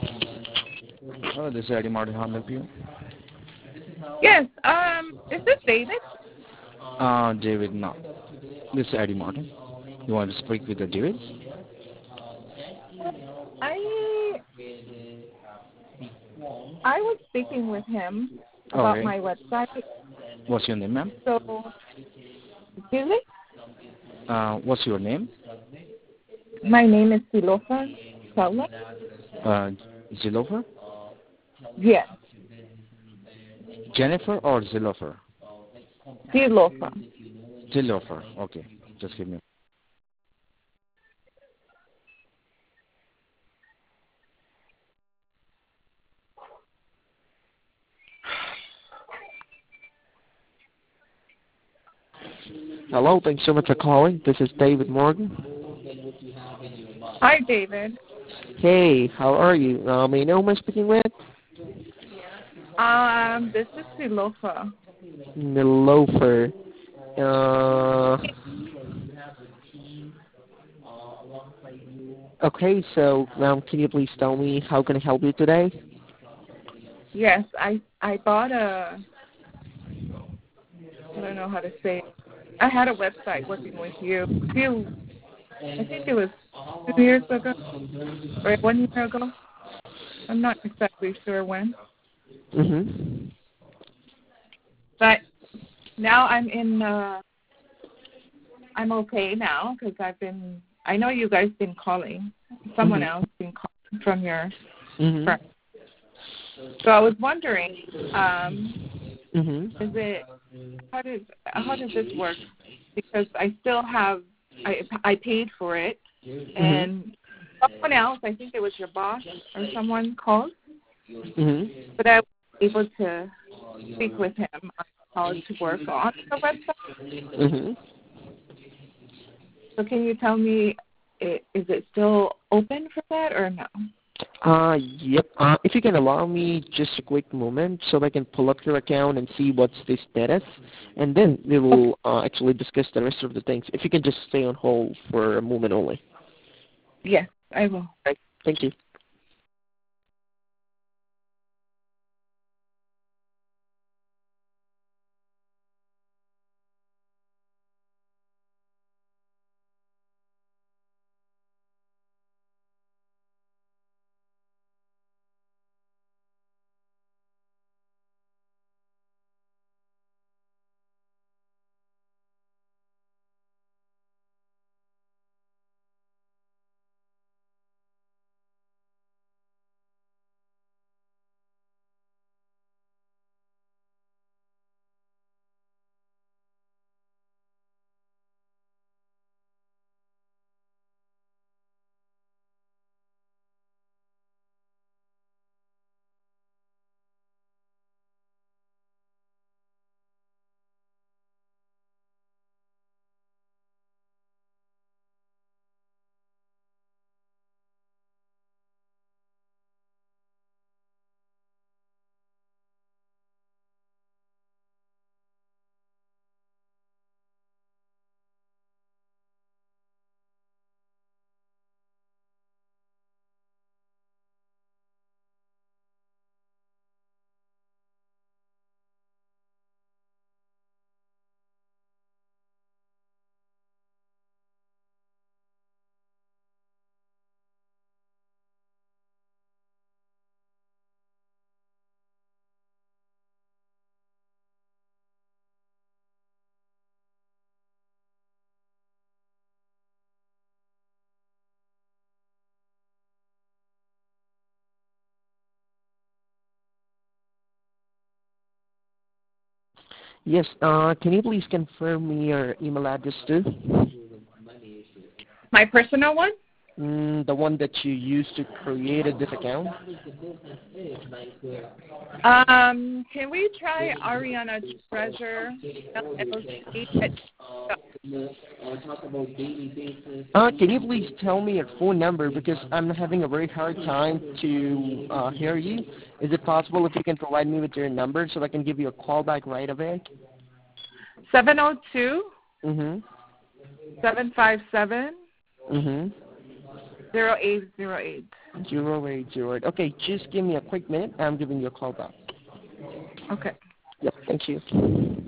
Hello, this is Eddie Martin. How may I help you? Yes. Is this David? David, no. This is Eddie Martin. You want to speak with the David? I I was speaking with him about Okay. my website. What's your name, ma'am? So, excuse me. What's your name? My name is Silofa Sala. Zilofer? Yes, Jennifer or Zilofer? Silofa. Zilofer. Okay. Just give me. Hello, thanks so much for calling. This is David Morgan. Hi, David. Hey, how are you? May I know who I'm speaking with? This is Silofa. Nilofer. Okay, so can you please tell me how can I help you today? Yes, I bought a. I don't know how to say it. I had a website working with you. I think it was 2 years ago or 1 year ago. I'm not exactly sure when. Mhm. But now I'm okay now because I know you guys been calling. Someone Mhm. else been calling from your Mhm. firm. So I was wondering, Mhm. is it how does this work? Because I still have I paid for it, Mhm. and someone else, I think it was your boss or someone called, Mhm. but I was able to speak with him on how to work on the website. Mhm. So can you tell me, is it still open for that or no? Yep. If you can allow me just a quick moment so I can pull up your account and see what's the status, and then we Okay. will actually discuss the rest of the things. If you can just stay on hold for a moment only. Yes, I will. Okay. Thank you. Yes. Can you please confirm me your email address too? My personal one? The one that you used to create this account? Can we try Ariana Treasure LLC? Can you please tell me your phone number because I'm having a very hard time to hear you. Is it possible if you can provide me with your number so I can give you a call back right away? 702 Mhm. 757 Mhm. 0808. 0808. Okay, just give me a quick minute. I'm giving you a call back. Okay. Yep, thank you.